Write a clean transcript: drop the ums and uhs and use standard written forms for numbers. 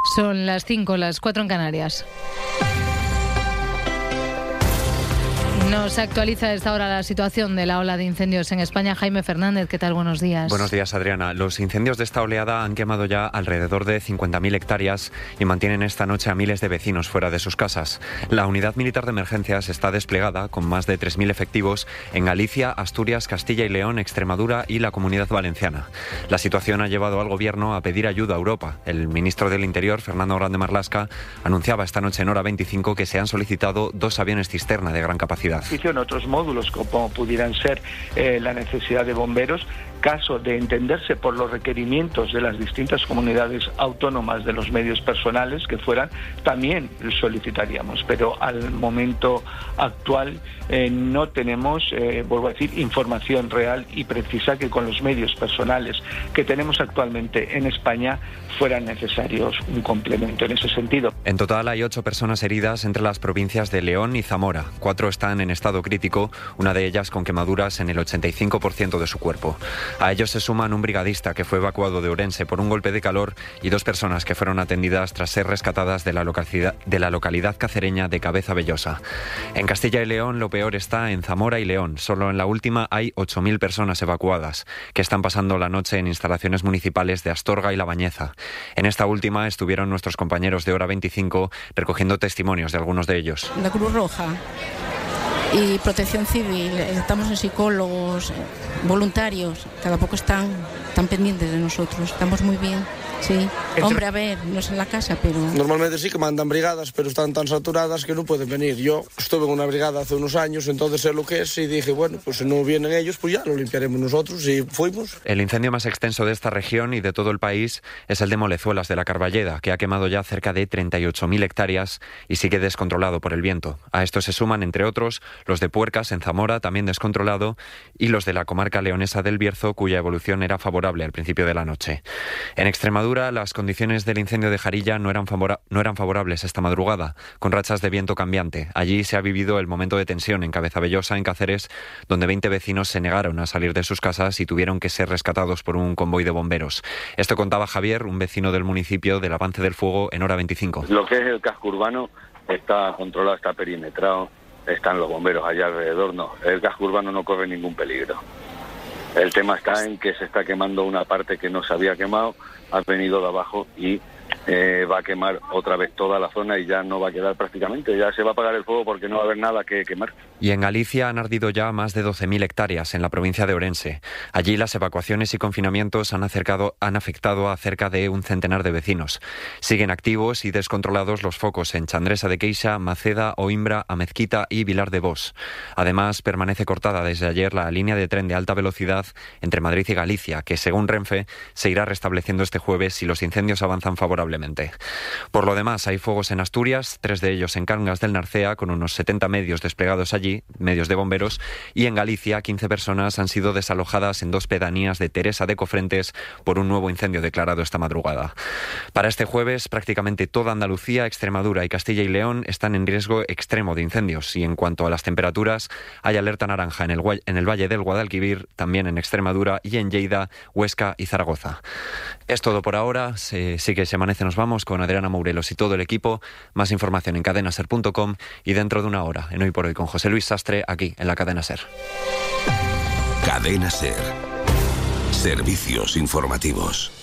Son las 5, las 4 en Canarias. Nos actualiza a esta hora la situación de la ola de incendios en España. Jaime Fernández, ¿qué tal? Buenos días. Buenos días, Adriana. Los incendios de esta oleada han quemado ya alrededor de 50.000 hectáreas y mantienen esta noche a miles de vecinos fuera de sus casas. La unidad militar de emergencias está desplegada con más de 3.000 efectivos en Galicia, Asturias, Castilla y León, Extremadura y la Comunidad Valenciana. La situación ha llevado al Gobierno a pedir ayuda a Europa. El ministro del Interior, Fernando Grande Marlaska, anunciaba esta noche en Hora 25 que se han solicitado 2 aviones cisterna de gran capacidad. En otros módulos, como pudieran ser la necesidad de bomberos, caso de entenderse por los requerimientos de las distintas comunidades autónomas de los medios personales que fueran, también solicitaríamos. Pero al momento actual no tenemos, vuelvo a decir, información real y precisa que con los medios personales que tenemos actualmente en España fueran necesarios un complemento en ese sentido. En total hay 8 personas heridas entre las provincias de León y Zamora. 4 están en estado crítico, una de ellas con quemaduras en el 85% de su cuerpo. A ellos se suman un brigadista que fue evacuado de Ourense por un golpe de calor y 2 personas que fueron atendidas tras ser rescatadas de la localidad cacereña de Cabeza Bellosa. En Castilla y León lo peor está en Zamora y León. Solo en la última hay 8.000 personas evacuadas, que están pasando la noche en instalaciones municipales de Astorga y La Bañeza. En esta última estuvieron nuestros compañeros de Hora 25 recogiendo testimonios de algunos de ellos. La Cruz Roja y Protección Civil, estamos en psicólogos, voluntarios, cada poco están pendientes de nosotros, estamos muy bien. Sí, hombre, a ver, no es en la casa, pero... Normalmente sí que mandan brigadas, pero están tan saturadas que no pueden venir. Yo estuve en una brigada hace unos años, entonces sé lo que es y dije, bueno, pues si no vienen ellos, pues ya lo limpiaremos nosotros y fuimos. El incendio más extenso de esta región y de todo el país es el de Molezuelas de la Carballeda, que ha quemado ya cerca de 38.000 hectáreas y sigue descontrolado por el viento. A esto se suman, entre otros, los de Puercas en Zamora, también descontrolado, y los de la comarca leonesa del Bierzo, cuya evolución era favorable al principio de la noche. En Extremadura, las condiciones del incendio de Jarilla no eran favorables esta madrugada, con rachas de viento cambiante. Allí se ha vivido el momento de tensión en Cabezabellosa, en Cáceres, donde 20 vecinos se negaron a salir de sus casas y tuvieron que ser rescatados por un convoy de bomberos. Esto contaba Javier, un vecino del municipio, del avance del fuego en Hora 25. Lo que es el casco urbano está controlado, está perimetrado, están los bomberos allá alrededor, no. El casco urbano no corre ningún peligro. El tema está en que se está quemando una parte que no se había quemado, ha venido de abajo y va a quemar otra vez toda la zona y ya no va a quedar prácticamente, ya se va a apagar el fuego porque no va a haber nada que quemar. Y en Galicia han ardido ya más de 12.000 hectáreas en la provincia de Ourense. Allí las evacuaciones y confinamientos han afectado a cerca de un centenar de vecinos. Siguen activos y descontrolados los focos en Chandresa de Queixa, Maceda, Oimbra, Amezquita y Vilar de Bos. Además, permanece cortada desde ayer la línea de tren de alta velocidad entre Madrid y Galicia, que según Renfe se irá restableciendo este jueves si los incendios avanzan favorablemente. Por lo demás, hay fuegos en Asturias, 3 de ellos en Cangas del Narcea, con unos 70 medios desplegados allí, medios de bomberos, y en Galicia 15 personas han sido desalojadas en 2 pedanías de Teresa de Cofrentes por un nuevo incendio declarado esta madrugada. Para este jueves, prácticamente toda Andalucía, Extremadura y Castilla y León están en riesgo extremo de incendios, y en cuanto a las temperaturas, hay alerta naranja en el Valle del Guadalquivir, también en Extremadura y en Lleida, Huesca y Zaragoza. Es todo por ahora. Sigue Se Amanece, nos vamos con Adriana Mourelos y todo el equipo. Más información en cadenaser.com y dentro de una hora en Hoy por Hoy con José Luis Sastre aquí en la Cadena Ser. Cadena Ser. Servicios informativos.